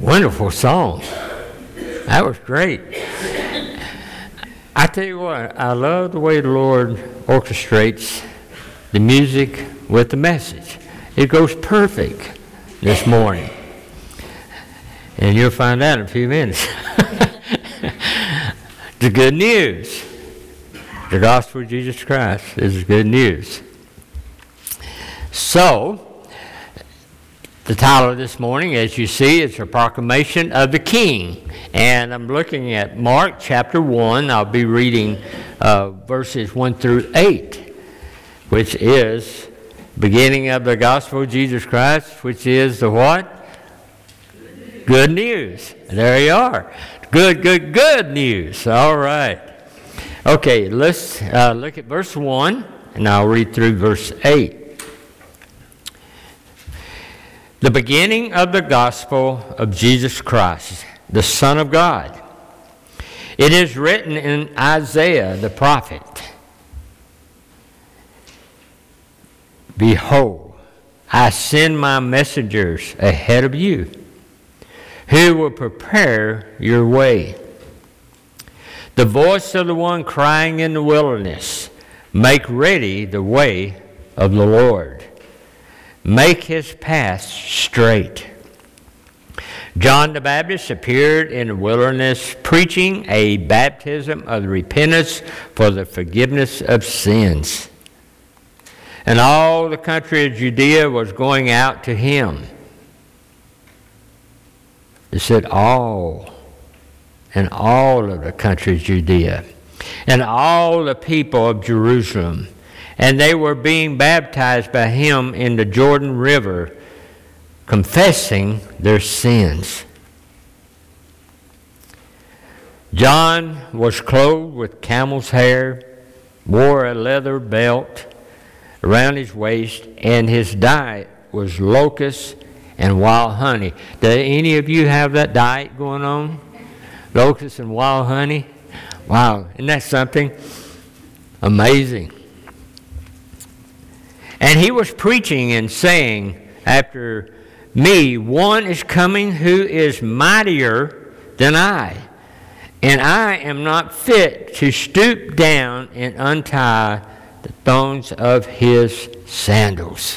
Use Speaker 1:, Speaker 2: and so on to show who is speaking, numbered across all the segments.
Speaker 1: Wonderful song. That was great. I tell you what, I love the way the Lord orchestrates the music with the message. It goes perfect this morning. And you'll find out in a few minutes. The good news. The gospel of Jesus Christ is good news. So, the title of this morning, as you see, is a proclamation of the King. And I'm looking at Mark chapter 1. I'll be reading verses 1 through 8, which is beginning of the gospel of Jesus Christ, which is the what? Good news. There you are. Good news. All right. Okay, let's look at verse 1, and I'll read through verse 8. The beginning of the gospel of Jesus Christ, the Son of God. It is written in Isaiah the prophet, "Behold, I send my messengers ahead of you, who will prepare your way. The voice of the one crying in the wilderness, make ready the way of the Lord. Make his path straight." John the Baptist appeared in the wilderness preaching a baptism of repentance for the forgiveness of sins. And all the country of Judea was going out to him. It said all, and all of the country of Judea, and all the people of Jerusalem. And they were being baptized by him in the Jordan River, confessing their sins. John was clothed with camel's hair, wore a leather belt around his waist, and his diet was locusts and wild honey. Do any of you have that diet going on? Locusts and wild honey? Wow, isn't that something? Amazing. And he was preaching and saying, "After me, one is coming who is mightier than I, and I am not fit to stoop down and untie the thongs of his sandals.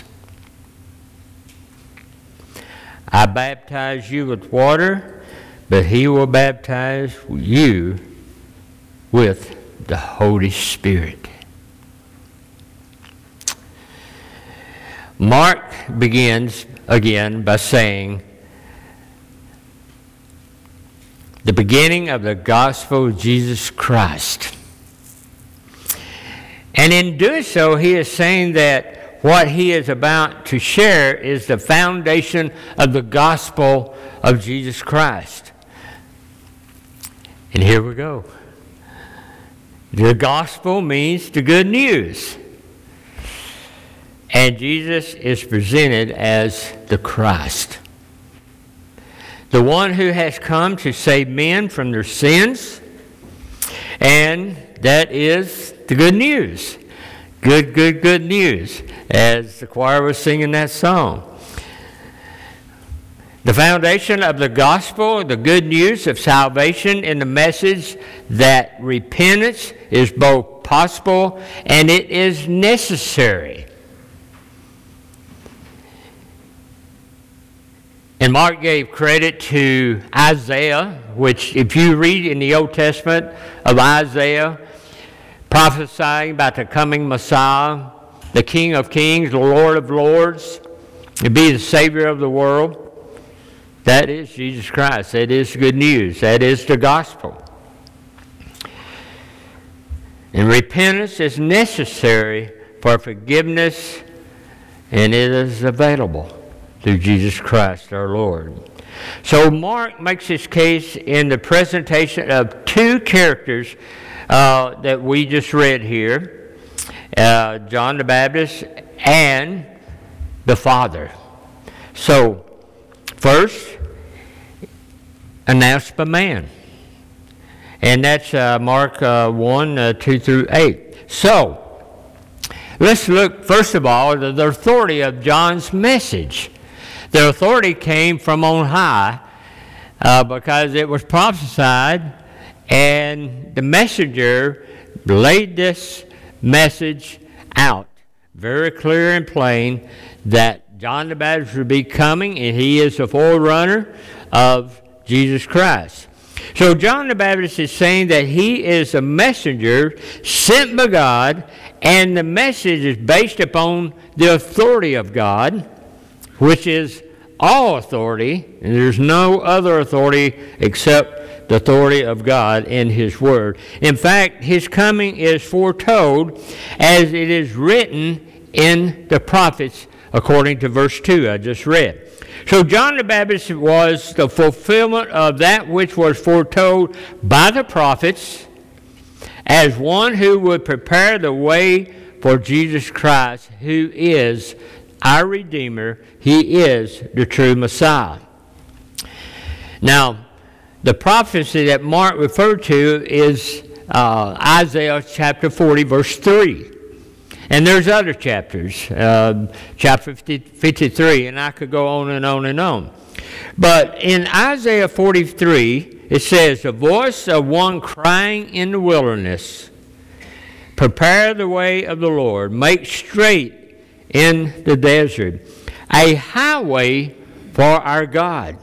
Speaker 1: I baptize you with water, but he will baptize you with the Holy Spirit." Mark begins again by saying, the beginning of the gospel of Jesus Christ. And in doing so, he is saying that what he is about to share is the foundation of the gospel of Jesus Christ. And here we go. The gospel means the good news. And Jesus is presented as the Christ, the one who has come to save men from their sins. And that is the good news. Good news, as the choir was singing that song. The foundation of the gospel, the good news of salvation, and the message that repentance is both possible and it is necessary. And Mark gave credit to Isaiah, which if you read in the Old Testament of Isaiah, prophesying about the coming Messiah, the King of Kings, the Lord of Lords, to be the Savior of the world. That is Jesus Christ. That is good news. That is the gospel. And repentance is necessary for forgiveness, and it is available through Jesus Christ our Lord. So Mark makes his case in the presentation of two characters that we just read here, John the Baptist and the Father. So, first, announced by man. And that's Mark 1, 2 through 8. So, let's look, first of all, at the authority of John's message. The authority came from on high, because it was prophesied, and the messenger laid this message out very clear and plain that John the Baptist would be coming, and he is the forerunner of Jesus Christ. So John the Baptist is saying that he is a messenger sent by God, and the message is based upon the authority of God, which is all authority, and there's no other authority except the authority of God in His Word. In fact, His coming is foretold as it is written in the prophets, according to verse 2 I just read. So John the Baptist was the fulfillment of that which was foretold by the prophets as one who would prepare the way for Jesus Christ, who is our Redeemer. He is the true Messiah. Now, the prophecy that Mark referred to is Isaiah chapter 40, verse 3. And there's other chapters, chapter 53, and I could go on and on and on. But in Isaiah 43, it says, "The voice of one crying in the wilderness, prepare the way of the Lord, make straight in the desert a highway for our God."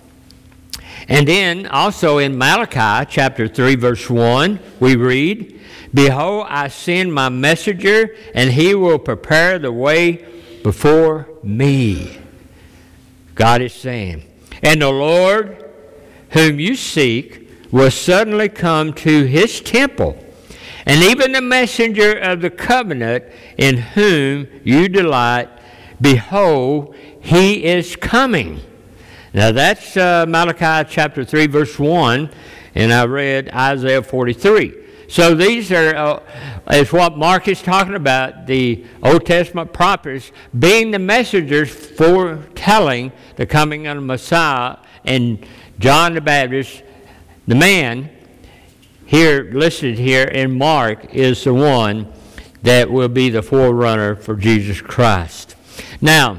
Speaker 1: And then also in Malachi chapter 3, verse 1, we read, "Behold, I send my messenger, and he will prepare the way before me." God is saying, "And the Lord whom you seek will suddenly come to his temple, and even the messenger of the covenant in whom you delight, behold, he is coming." Now that's Malachi chapter 3, verse 1, and I read Isaiah 43. So these are, is what Mark is talking about, the Old Testament prophets being the messengers foretelling the coming of the Messiah, and John the Baptist, the man, here listed here in Mark, is the one that will be the forerunner for Jesus Christ. Now,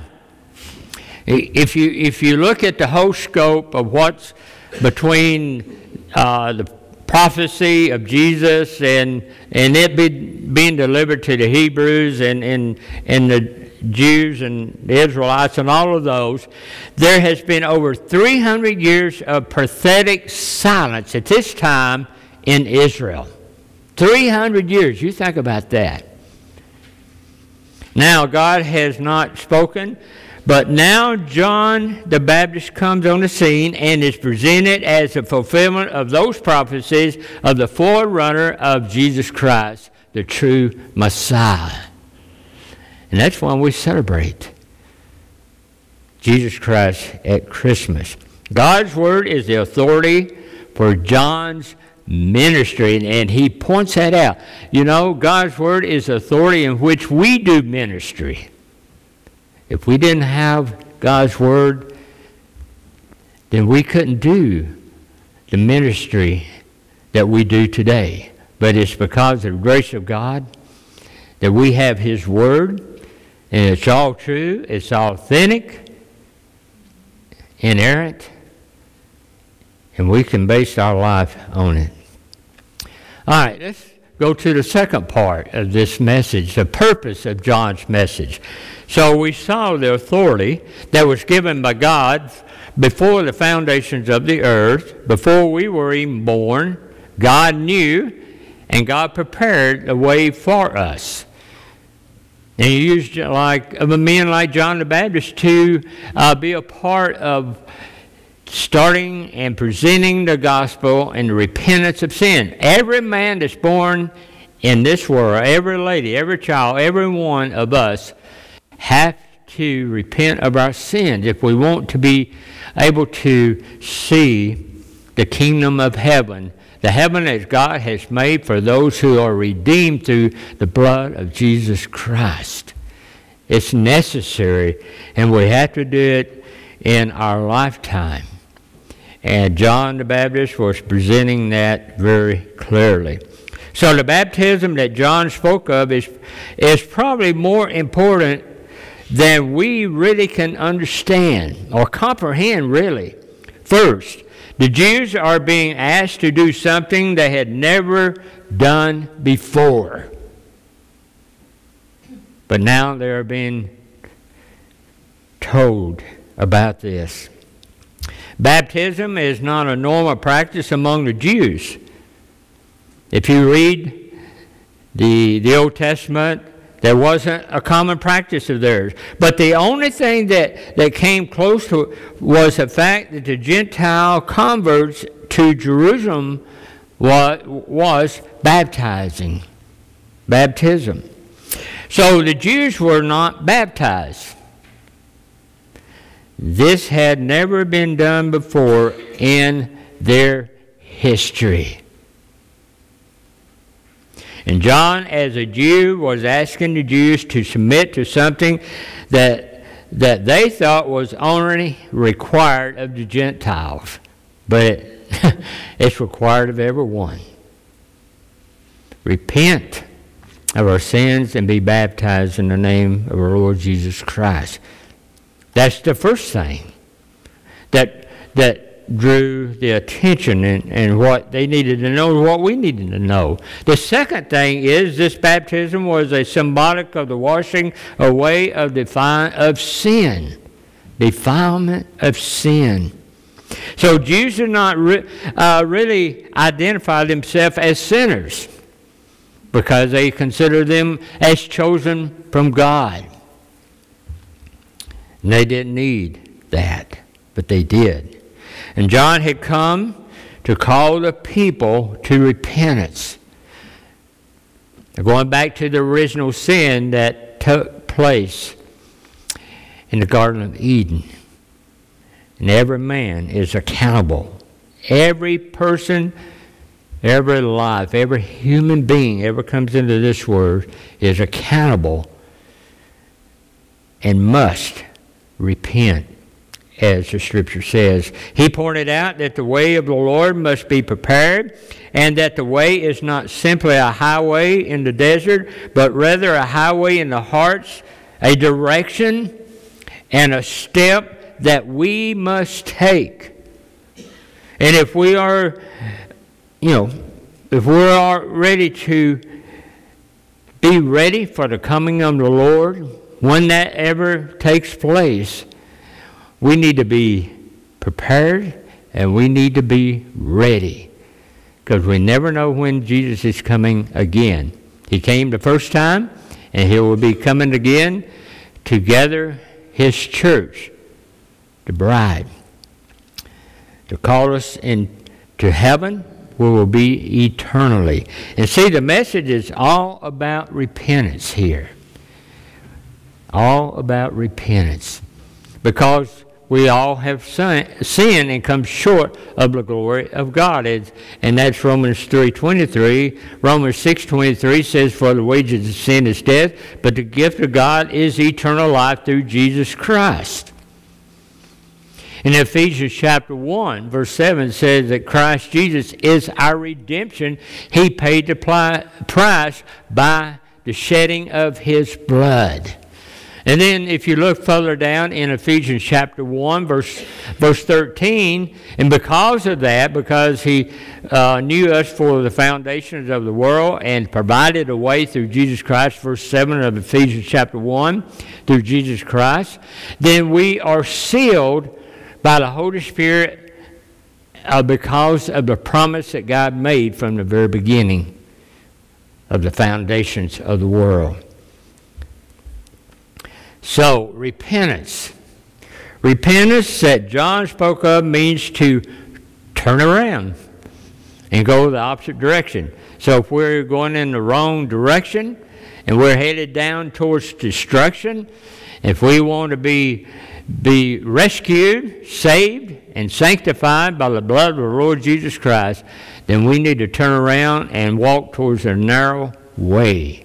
Speaker 1: if you look at the whole scope of what's between the prophecy of Jesus and it being delivered to the Hebrews and the Jews and the Israelites and all of those, there has been over 300 years of prophetic silence at this time in Israel. 300 years, you think about that. Now, God has not spoken, but now John the Baptist comes on the scene and is presented as a fulfillment of those prophecies of the forerunner of Jesus Christ, the true Messiah. And that's why we celebrate Jesus Christ at Christmas. God's Word is the authority for John's ministry, and he points that out. You know, God's Word is the authority in which we do ministry. If we didn't have God's Word, then we couldn't do the ministry that we do today. But it's because of the grace of God that we have His Word, and it's all true, it's authentic, inerrant, and we can base our life on it. All right, let's go to the second part of this message, the purpose of John's message. So we saw the authority that was given by God before the foundations of the earth, before we were even born. God knew, and God prepared the way for us. And He used a man like John the Baptist to be a part of starting and presenting the gospel and the repentance of sin. Every man that's born in this world, every lady, every child, every one of us have to repent of our sins if we want to be able to see the kingdom of heaven, the heaven that God has made for those who are redeemed through the blood of Jesus Christ. It's necessary, and we have to do it in our lifetime. And John the Baptist was presenting that very clearly. So the baptism that John spoke of is probably more important than we really can understand or comprehend, really. First, The Jews are being asked to do something they had never done before. But now they are being told about this. Baptism is not a normal practice among the Jews. If you read the Old Testament, there wasn't a common practice of theirs. But the only thing that came close to it was the fact that the Gentile converts to Jerusalem was baptism. So the Jews were not baptized. This had never been done before in their history. And John, as a Jew, was asking the Jews to submit to something that they thought was only required of the Gentiles. But it's required of everyone. Repent of our sins and be baptized in the name of our Lord Jesus Christ. That's the first thing that drew the attention and what they needed to know, what we needed to know. The second thing is this baptism was a symbolic of the washing away of sin, defilement of sin. So Jews did not really identify themselves as sinners because they considered them as chosen from God. And they didn't need that, but they did. And John had come to call the people to repentance. Going back to the original sin that took place in the Garden of Eden. And every man is accountable. Every person, every life, every human being ever comes into this world is accountable and must repent, as the Scripture says. He pointed out that the way of the Lord must be prepared, and that the way is not simply a highway in the desert, but rather a highway in the hearts, a direction and a step that we must take. And if we are, if we are ready to be ready for the coming of the Lord, when that ever takes place, we need to be prepared and we need to be ready, because we never know when Jesus is coming again. He came the first time, and he will be coming again to gather his church, the bride, to call us into heaven where we'll be eternally. And see, the message is all about repentance here. All about repentance. Because we all have sinned and come short of the glory of God. And that's Romans 3:23. Romans 6:23 says, for the wages of sin is death, but the gift of God is eternal life through Jesus Christ. In Ephesians chapter 1, verse 7 says that Christ Jesus is our redemption. He paid the price by the shedding of his blood. And then if you look further down in Ephesians chapter 1, verse 13, and because of that, because he knew us for the foundations of the world and provided a way through Jesus Christ, verse 7 of Ephesians chapter 1, through Jesus Christ, then we are sealed by the Holy Spirit because of the promise that God made from the very beginning of the foundations of the world. So, repentance. Repentance that John spoke of means to turn around and go the opposite direction. So if we're going in the wrong direction and we're headed down towards destruction, if we want to be rescued, saved, and sanctified by the blood of the Lord Jesus Christ, then we need to turn around and walk towards a narrow way.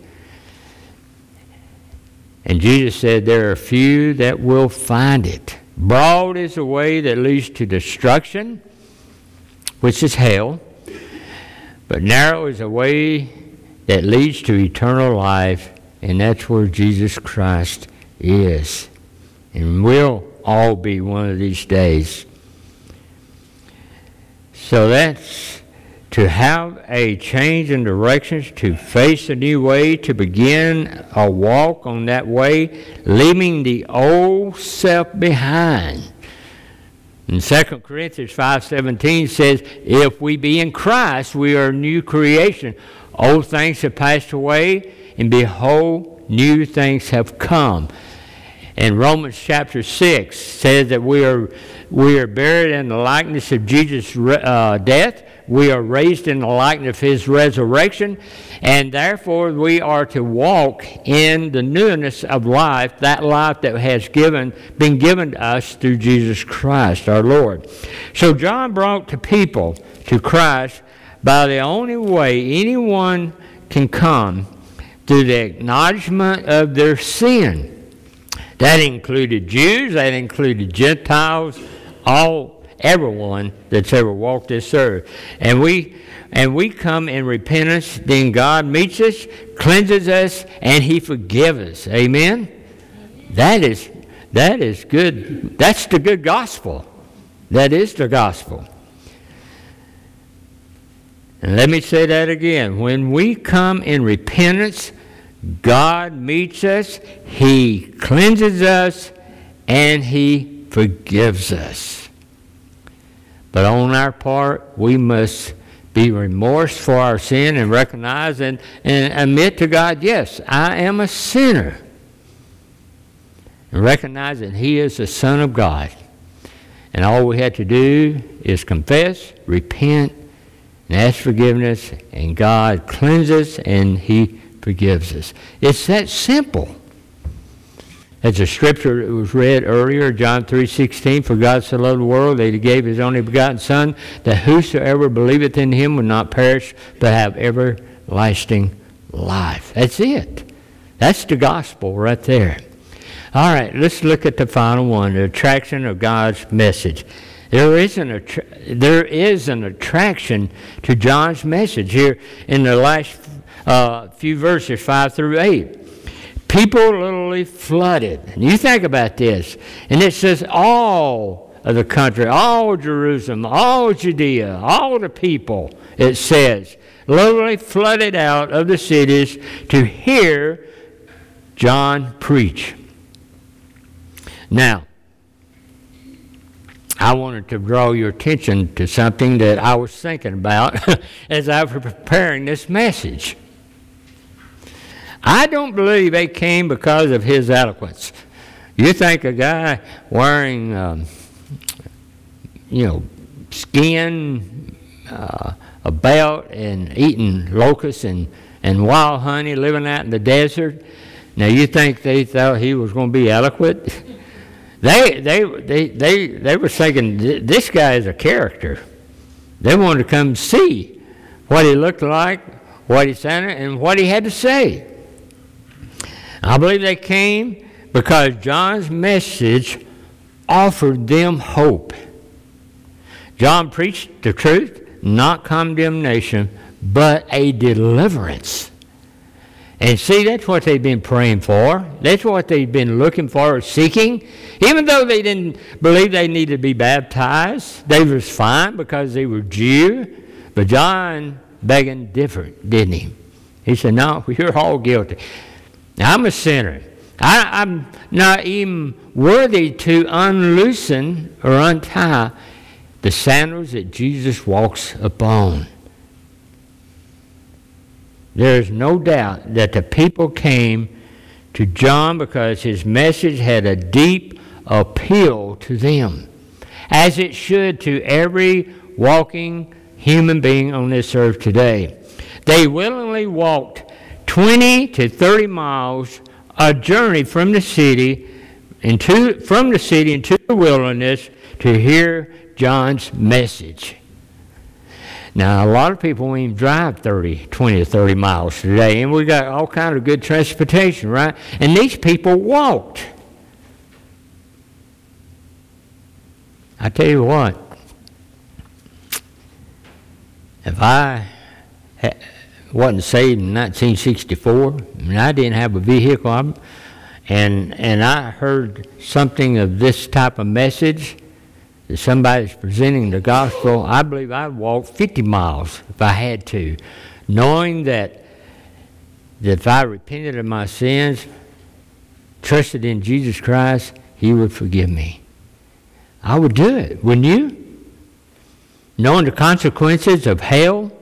Speaker 1: And Jesus said there are few that will find it. Broad is the way that leads to destruction, which is hell. But narrow is the way that leads to eternal life, and that's where Jesus Christ is. And we'll all be one of these days. So that's to have a change in directions, to face a new way, to begin a walk on that way, leaving the old self behind. And 2 Corinthians 5:17 says, if we be in Christ, we are a new creation. Old things have passed away, and behold, new things have come. And Romans chapter 6 says that we are buried in the likeness of Jesus' death. We are raised in the likeness of his resurrection. And therefore we are to walk in the newness of life, that life that has been given to us through Jesus Christ our Lord. So John brought the people to Christ by the only way anyone can come, through the acknowledgement of their sin. That included Jews, that included Gentiles, everyone that's ever walked this earth. And we come in repentance, then God meets us, cleanses us, and he forgives us. Amen? That is good. That's the good gospel. That is the gospel. And let me say that again. When we come in repentance, God meets us, he cleanses us, and he forgives us. But on our part, we must be remorseful for our sin and recognize and admit to God, yes, I am a sinner. And recognize that he is the Son of God. And all we have to do is confess, repent, and ask forgiveness, and God cleanses and he forgives us. It's that simple. As the scripture that was read earlier, John 3:16, for God so loved the world that he gave his only begotten Son, that whosoever believeth in him will not perish, but have everlasting life. That's it. That's the gospel right there. All right, let's look at the final one, the attraction of God's message. There is an attraction to John's message here in the last few verses, 5 through 8. People literally flooded. And you think about this. And it says all of the country, all Jerusalem, all Judea, all the people, it says, literally flooded out of the cities to hear John preach. Now, I wanted to draw your attention to something that I was thinking about as I was preparing this message. I don't believe they came because of his eloquence. You think a guy wearing, skin, a belt, and eating locusts and wild honey, living out in the desert, now you think they thought he was going to be eloquent? They were thinking this guy is a character. They wanted to come see what he looked like, what he sounded, and what he had to say. I believe they came because John's message offered them hope. John preached the truth, not condemnation, but a deliverance. And see, that's what they've been praying for. That's what they've been looking for or seeking. Even though they didn't believe they needed to be baptized, they was fine because they were Jew. But John begging different, didn't he? He said, no, you're all guilty. I'm a sinner. I'm not even worthy to unloosen or untie the sandals that Jesus walks upon. There's no doubt that the people came to John because his message had a deep appeal to them, as it should to every walking human being on this earth today. They willingly walked 20 to 30 miles, a journey from the city into the wilderness to hear John's message. Now, a lot of people won't even drive 20 to 30 miles today, and we got all kinds of good transportation, right? And these people walked. I tell you what, if I wasn't saved in 1964, and I didn't have a vehicle, and I heard something of this type of message that somebody's presenting the gospel, I believe I'd walk 50 miles if I had to, knowing that if I repented of my sins, trusted in Jesus Christ, He would forgive me. I would do it, wouldn't you? Knowing the consequences of hell,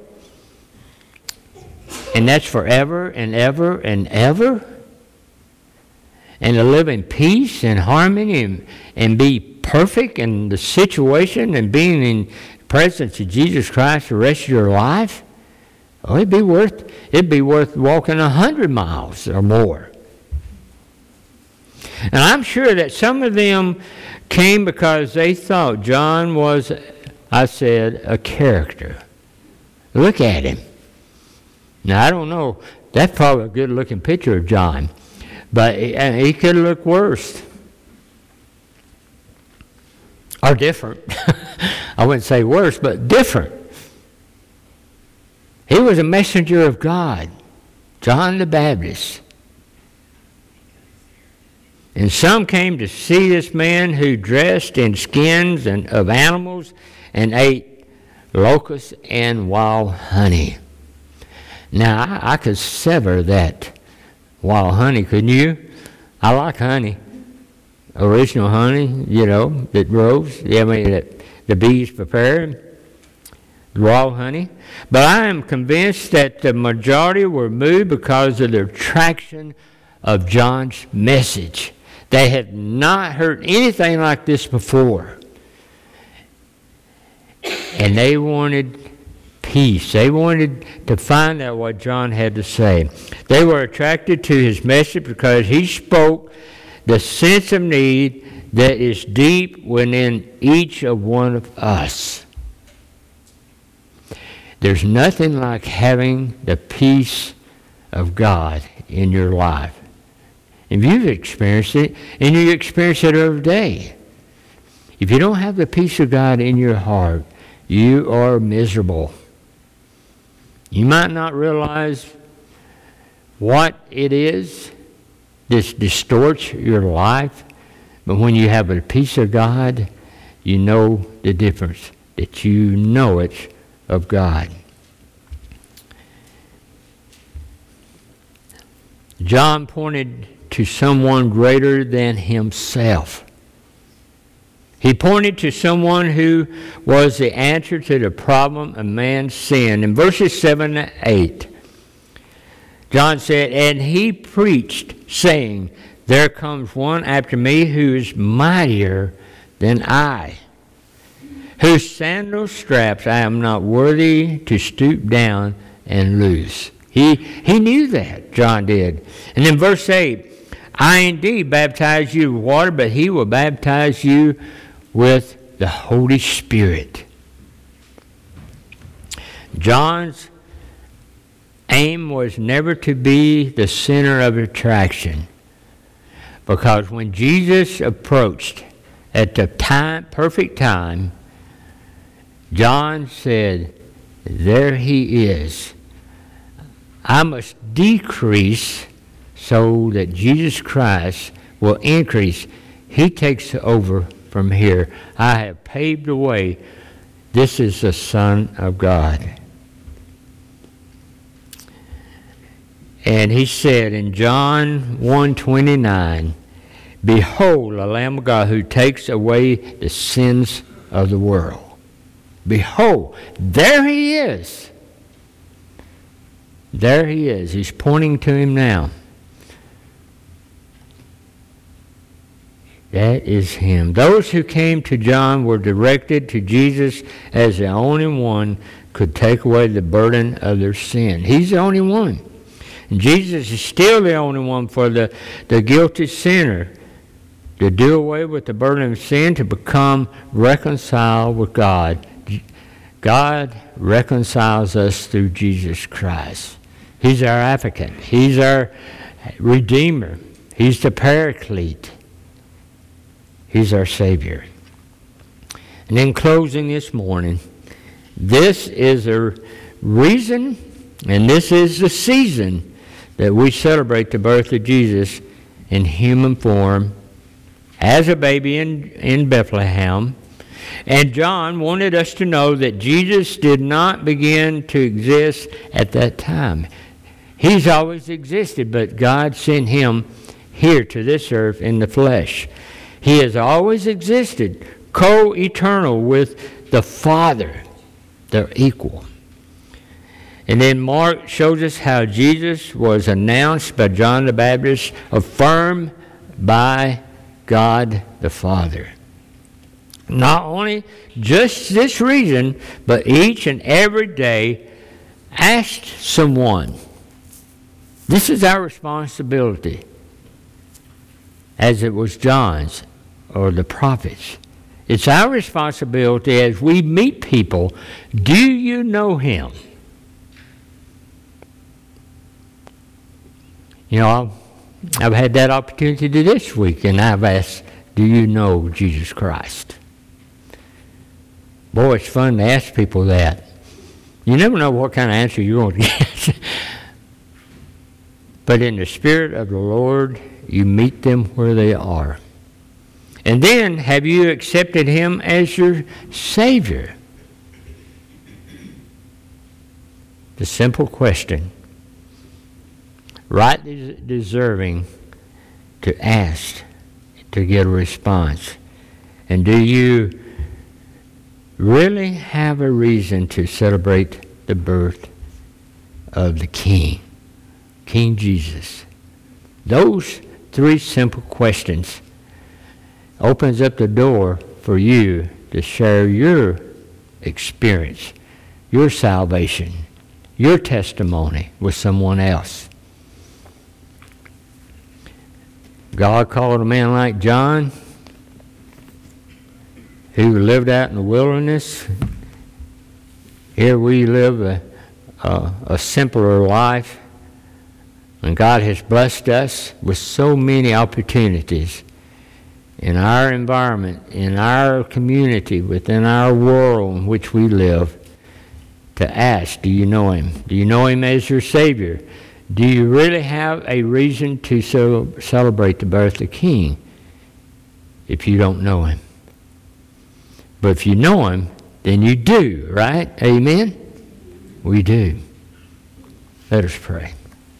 Speaker 1: and that's forever and ever and ever, and to live in peace and harmony and be perfect in the situation and being in the presence of Jesus Christ the rest of your life, oh, it'd be worth walking 100 miles or more. And I'm sure that some of them came because they thought John was, I said, a character. Look at him. Now, I don't know. That's probably a good-looking picture of John. But he could look worse. Or different. I wouldn't say worse, but different. He was a messenger of God. John the Baptist. And some came to see this man who dressed in skins of animals and ate locusts and wild honey. Now, I could sever that wild honey, couldn't you? I like honey. Original honey, that grows. That the bees prepare. Wild honey. But I am convinced that the majority were moved because of the attraction of John's message. They had not heard anything like this before. And they wanted peace. They wanted to find out what John had to say. They were attracted to his message because he spoke the sense of need that is deep within each of one of us. There's nothing like having the peace of God in your life. If you've experienced it, and you experience it every day, if you don't have the peace of God in your heart, you are miserable. You might not realize what it is that distorts your life, but when you have the peace of God, you know the difference, that you know it's of God. John pointed to someone greater than himself. He pointed to someone who was the answer to the problem of man's sin. In verses 7 and 8, John said, "And he preached, saying, There comes one after me who is mightier than I, whose sandal straps I am not worthy to stoop down and loose." He knew that, John did. And in verse 8, "I indeed baptize you with water, but he will baptize you with the Holy Spirit." John's aim was never to be the center of attraction, because when Jesus approached at the perfect time, John said, "There he is. I must decrease so that Jesus Christ will increase. He takes over from here. I have paved the way. This is the Son of God." And he said in John 1:29, "Behold, the Lamb of God who takes away the sins of the world." Behold, there he is. There he is. He's pointing to him now. That is him. Those who came to John were directed to Jesus as the only one could take away the burden of their sin. He's the only one. And Jesus is still the only one for the guilty sinner to do away with the burden of sin, to become reconciled with God. God reconciles us through Jesus Christ. He's our advocate. He's our Redeemer. He's the Paraclete. He's our Savior. And in closing this morning, this is a reason, and this is the season that we celebrate the birth of Jesus in human form as a baby in Bethlehem. And John wanted us to know that Jesus did not begin to exist at that time. He's always existed, but God sent him here to this earth in the flesh. He has always existed, co-eternal with the Father. They're equal. And then Mark shows us how Jesus was announced by John the Baptist, affirmed by God the Father. Not only just this reason, but each and every day asked someone. This is our responsibility, as it was John's or the prophets. It's our responsibility as we meet people. Do you know him? You know, I've had that opportunity this week, and I've asked, do you know Jesus Christ? Boy, it's fun to ask people that. You never know what kind of answer you're going to get. But in the Spirit of the Lord, you meet them where they are. And then, have you accepted him as your Savior? The simple question, rightly deserving to ask to get a response. And do you really have a reason to celebrate the birth of the King, King Jesus? Those three simple questions opens up the door for you to share your experience, your salvation, your testimony with someone else. God called a man like John, who lived out in the wilderness. Here we live a simpler life, and God has blessed us with so many opportunities in our environment, in our community, within our world in which we live, to ask, do you know him? Do you know him as your Savior? Do you really have a reason to celebrate the birth of the King if you don't know him? But if you know him, then you do, right? Amen? We do. Let us pray.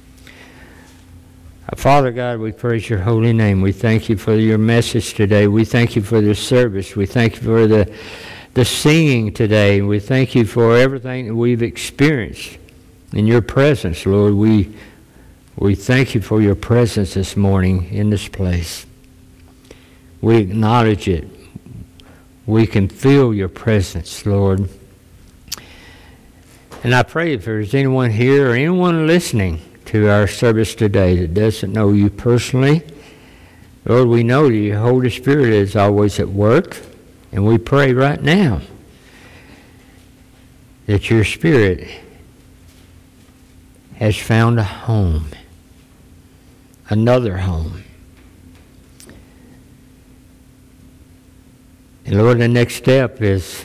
Speaker 1: Father God, we praise your holy name. We thank you for your message today. We thank you for the service. We thank you for the singing today. We thank you for everything that we've experienced in your presence, Lord. We thank you for your presence this morning in this place. We acknowledge it. We can feel your presence, Lord. And I pray if there's anyone here or anyone listening to our service today that doesn't know you personally, Lord, we know that your Holy Spirit is always at work, and we pray right now that your Spirit has found a home, another home. And Lord, the next step is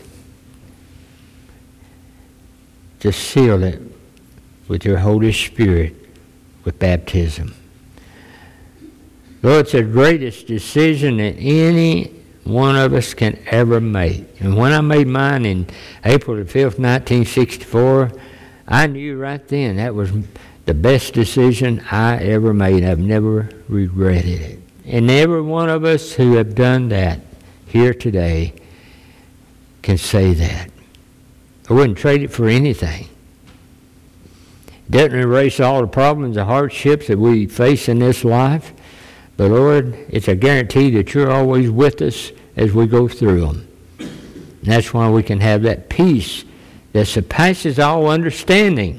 Speaker 1: to seal it with your Holy Spirit with baptism. Lord, it's the greatest decision that any one of us can ever make. And when I made mine in April the 5th, 1964, I knew right then that was the best decision I ever made. I've never regretted it. And every one of us who have done that here today can say that. I wouldn't trade it for anything. It doesn't erase all the problems, the hardships that we face in this life. But Lord, it's a guarantee that you're always with us as we go through them. And that's why we can have that peace that surpasses all understanding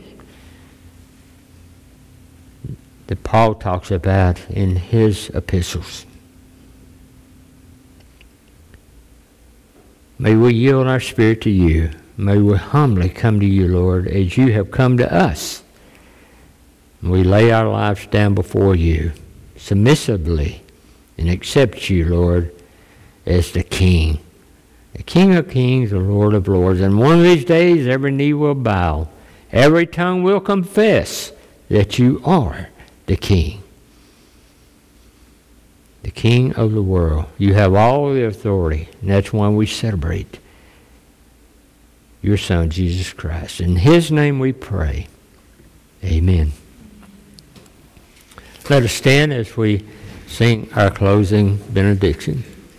Speaker 1: that Paul talks about in his epistles. May we yield our spirit to you. May we humbly come to you, Lord, as you have come to us. We lay our lives down before you submissively and accept you, Lord, as the King of kings, the Lord of lords. And one of these days, every knee will bow, every tongue will confess that you are the King. the King of the world. You have all the authority, and that's why we celebrate your Son, Jesus Christ. In His name we pray. Amen. Let us stand as we sing our closing benediction.